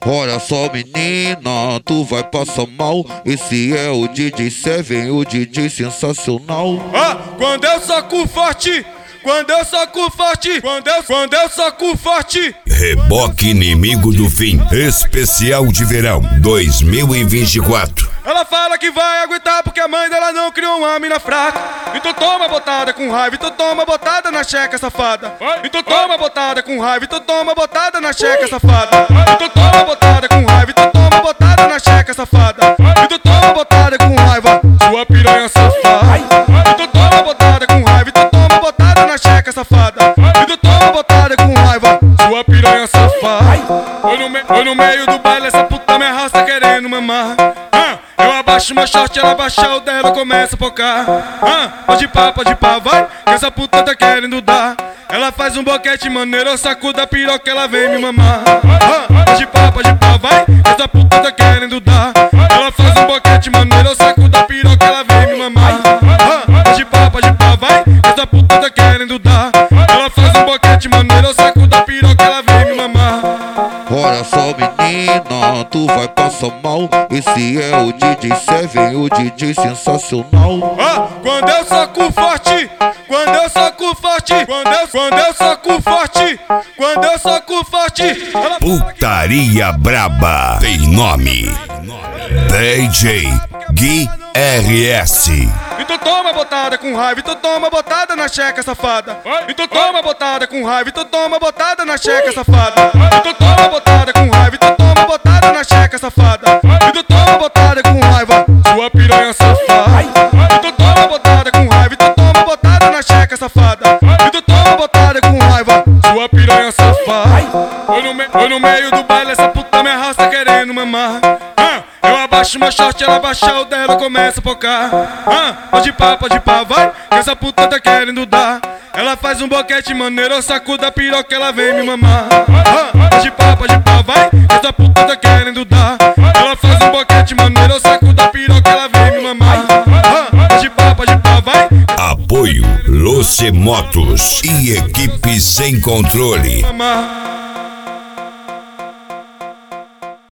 Olha só, menina, tu vai passar mal. Esse é o DJ Seven, o DJ sensacional. Quando eu soco forte, quando eu soco forte, quando eu soco forte. Reboque Inimigo do Fim, especial de verão 2024. Ela fala que vai aguentar porque a mãe dela não criou uma mina fraca. Então toma botada com raiva, então toma botada na checa, safada. Então toma botada com raiva, então toma botada na checa, safada. Então toma botada com raiva, então toma botada na checa, safada. Então toma botada com raiva, sua piranha safada. Então toma botada com raiva, então toma botada na checa, safada. Então toma botada com raiva, sua piranha safada. Foi no meio do baile, essa puta me arrasta querendo mamar. Eu abaixo meu short, ela abaixa o dela, começa a focar. Pode pá, vai, que essa puta tá querendo dar. Ela faz um boquete maneiro, eu sacudo a piroca, ela vem me mamar. Pode pá, vai, que essa puta tá querendo dar. Ela faz um boquete maneiro, eu sacudo a piroca, ela vem me mamar. Pode pá, vai, que essa puta tá querendo dar. Ela faz um boquete maneiro, eu sacudo a piroca, ela vem me mamar. Olha só, menina, tu vai passar mal. Esse é o DJ Seven, o DJ sensacional. Quando eu soco forte, quando eu soco forte, quando eu soco forte, quando eu soco forte. Putaria braba tem nome: DJ Gui RS. Então toma botada com raiva, então toma botada na checa, safada. Então toma botada com raiva, então toma botada na checa, safada. Então toma botada com raiva, então toma botada na checa, safada. Então toma botada com raiva, sua piranha safada. Então toma botada com raiva, então toma botada na checa, safada. Então toma botada com raiva, sua piranha safada. Foi no meio do baile, essa puta me arrasta querendo mamar. Eu abaixo meu short, ela abaixa o dela, começa a focar. Pode pá, vai, que essa puta tá querendo dar. Ela faz um boquete maneiro, eu sacudo a piroca, ela vem me mamar. Pode pá, vai, que essa puta tá querendo dar. Ela faz um boquete maneiro, eu sacudo a piroca, ela vem me mamar. Pode pá, vai. Apoio Luce Motos e equipe sem controle. Mamar.